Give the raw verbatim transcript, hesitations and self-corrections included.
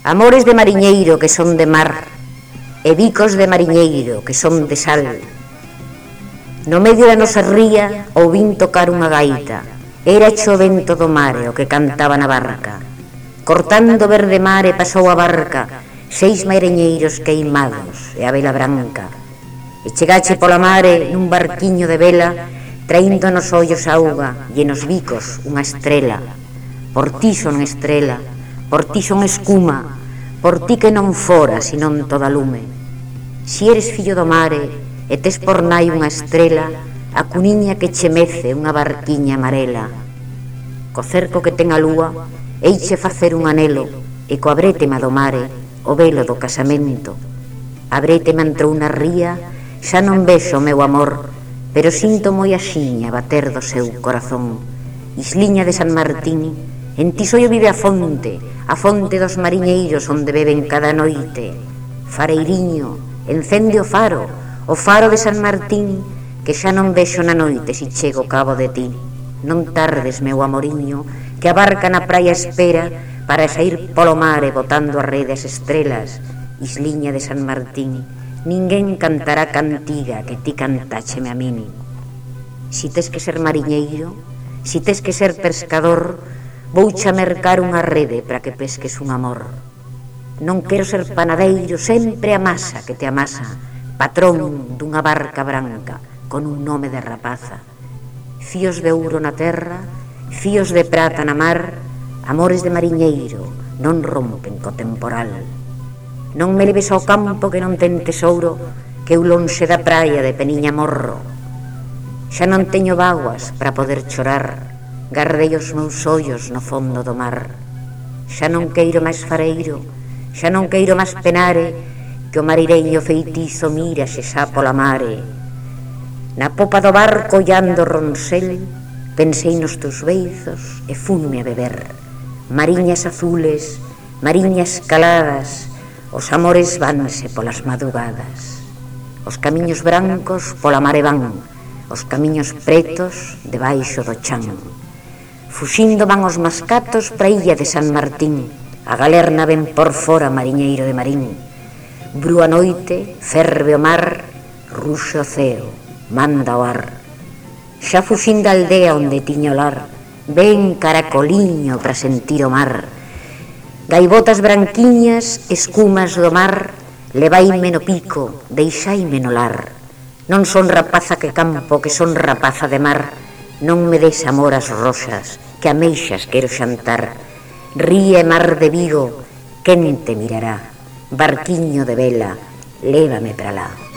Amores de mariñeiro que son de mar, e bicos de mariñeiro que son de sal. No medio da nosa ría ouvín tocar unha gaita, era cho vento do mare o que cantaba na barca. Cortando verde mare pasou a barca, seis mariñeiros queimados e a vela branca. E chegache pola mare nun barquiño de vela, traíndo nos ollos auga e nos bicos unha estrela. Por ti son estrela, por ti son escuma, por ti que non fora senón toda lume. Si eres fillo do mare e tes por nai unha estrela, a cuniña que che mece unha barquiña amarela. Co cerco que ten a lúa, eiche facer un anelo, e coa brétema do mare, o velo do casamento. A brétema entrou na ría, xa non vexo o meu amor, pero sinto moi axiña bater do seu corazón. Isliña de San Martín, en ti soio vive a fonte, a fonte dos mariñeiros onde beben cada noite. Fareiriño, encende o faro, o faro de San Martín, que xa non vexo na noite si chego cabo de ti. Non tardes, meu amoriño, que a barca na praia espera para sair polo mare botando a rede as estrelas. Isliña de San Martín, ninguén cantará cantiga que ti cantácheme a min. Si tes que ser mariñeiro, si tes que ser pescador, vouche a mercar unha rede para que pesques un amor. Non quero ser panadeiro, sempre a masa que te amasa, patrón dunha barca branca con un nome de rapaza. Fíos de ouro na terra, fíos de prata na mar, amores de mariñeiro non rompen co temporal. Non me leves ao campo que non ten tesouro, que eu lonxe da praia de peniña morro. Xa non teño vaguas para poder chorar, gardei os meus ollos no fondo do mar. Xa non queiro máis fareiro, xa non queiro máis penare, que o marireño feitizo miraxe xa pola mare. Na popa do barco ollando o ronsel, pensei nos teus beizos e funme a beber. Mariñas azules, mariñas caladas, os amores vanse polas madrugadas. Os camiños brancos pola mare van, os camiños pretos debaixo do chan. Fuxindo van os mascatos pra illa de San Martín, a galerna ven por fora mariñeiro de marín. Brúa noite, ferve o mar, ruxe o ceo, manda o ar. Xa fuxín da aldea onde tiña o lar, ven caracoliño pra sentir o mar. Gaivotas branquiñas, escumas do mar, levaime no pico, deixaime no lar. Non son rapaza que campo, que son rapaza de mar. Non me des amor as roxas, que ameixas quero xantar. Ríe mar de Vigo, quen te mirará? Barquiño de vela, lévame para lá.